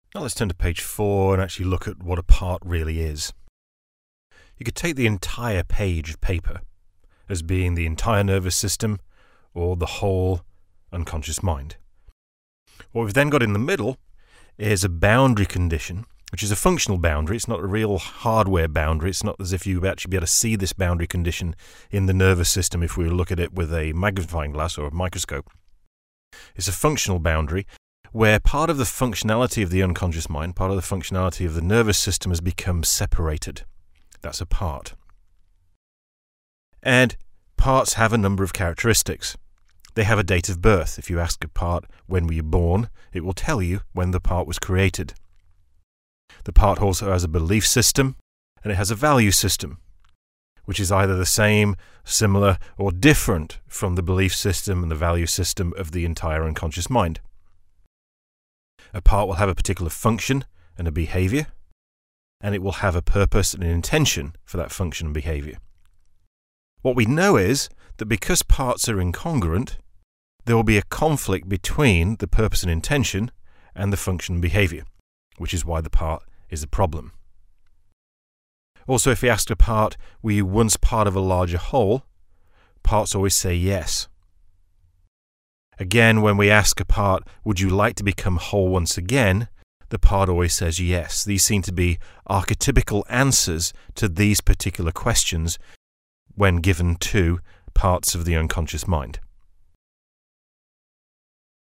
Now let's turn to page 4 and actually look at what a part really is. You could take the entire page of paper as being the entire nervous system or the whole unconscious mind. What we've then got in the middle is a boundary condition, which is a functional boundary. It's not a real hardware boundary. It's not as if you would actually be able to see this boundary condition in the nervous system if we look at it with a magnifying glass or a microscope. It's a functional boundary where part of the functionality of the unconscious mind, part of the functionality of the nervous system has become separated. That's a part. And parts have a number of characteristics. They have a date of birth. If you ask a part, when were you born, it will tell you when the part was created. The part also has a belief system, and it has a value system, which is either the same, similar, or different from the belief system and the value system of the entire unconscious mind. A part will have a particular function and a behavior, and it will have a purpose and an intention for that function and behavior. What we know is that because parts are incongruent, there will be a conflict between the purpose and intention and the function and behavior, which is why the part is a problem. Also, if we ask a part, were you once part of a larger whole? Parts always say yes. Again, when we ask a part, would you like to become whole once again? The part always says yes. These seem to be archetypical answers to these particular questions when given to parts of the unconscious mind.